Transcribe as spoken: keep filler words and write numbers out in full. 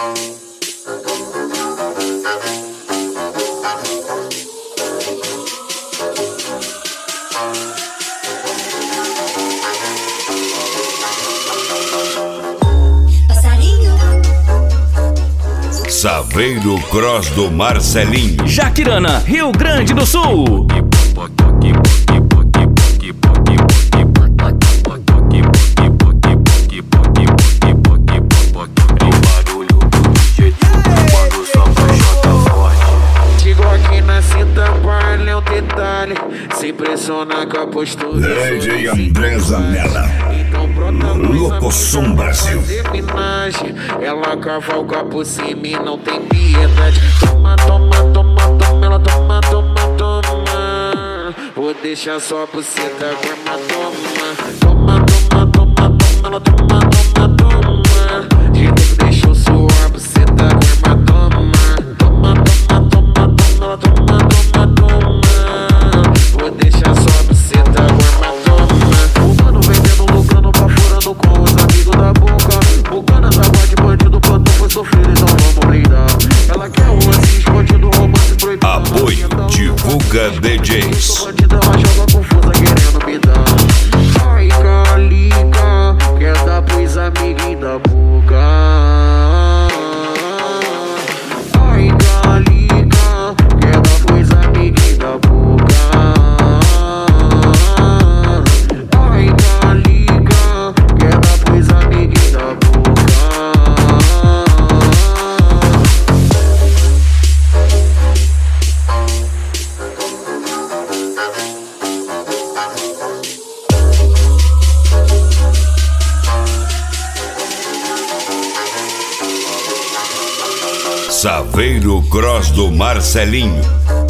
Saveiro Cross do Marcelinho, Jaquirana, Rio Grande do Sul. Chegou aqui na cinta, vale é um detalhe. Se impressiona com a postura. D J André Zanella, Locosom Brasil. Ela cavalga por cima e não tem piedade. Toma, toma, toma, toma, ela toma, toma, toma. Vou deixar só por ceta, grama, toma. Toma, toma, toma, toma, ela toma, toma, toma. De novo deixou suar por ceta, grama, toma. Toma, toma, toma, toma, ela toma, toma, toma. Vou deixar só por ceta, grama, toma. O mano vendendo, lucrando, baforando com os amigos da boca. O cana da guarda de bandido quando foi sofrer, então vamos brindar. Ela quer um lance escondido, romance proibido. Apoio Divulga D Js. Bandida, ela joga confusa querendo me dar. Ai, calica, quer dar pros amiguinhos da boca. Ai, calica, quer dar pros amiguinhos da boca. Ai, calica, quer dar pros amiguinhos da boca. Saveiro Cross do Marcelinho.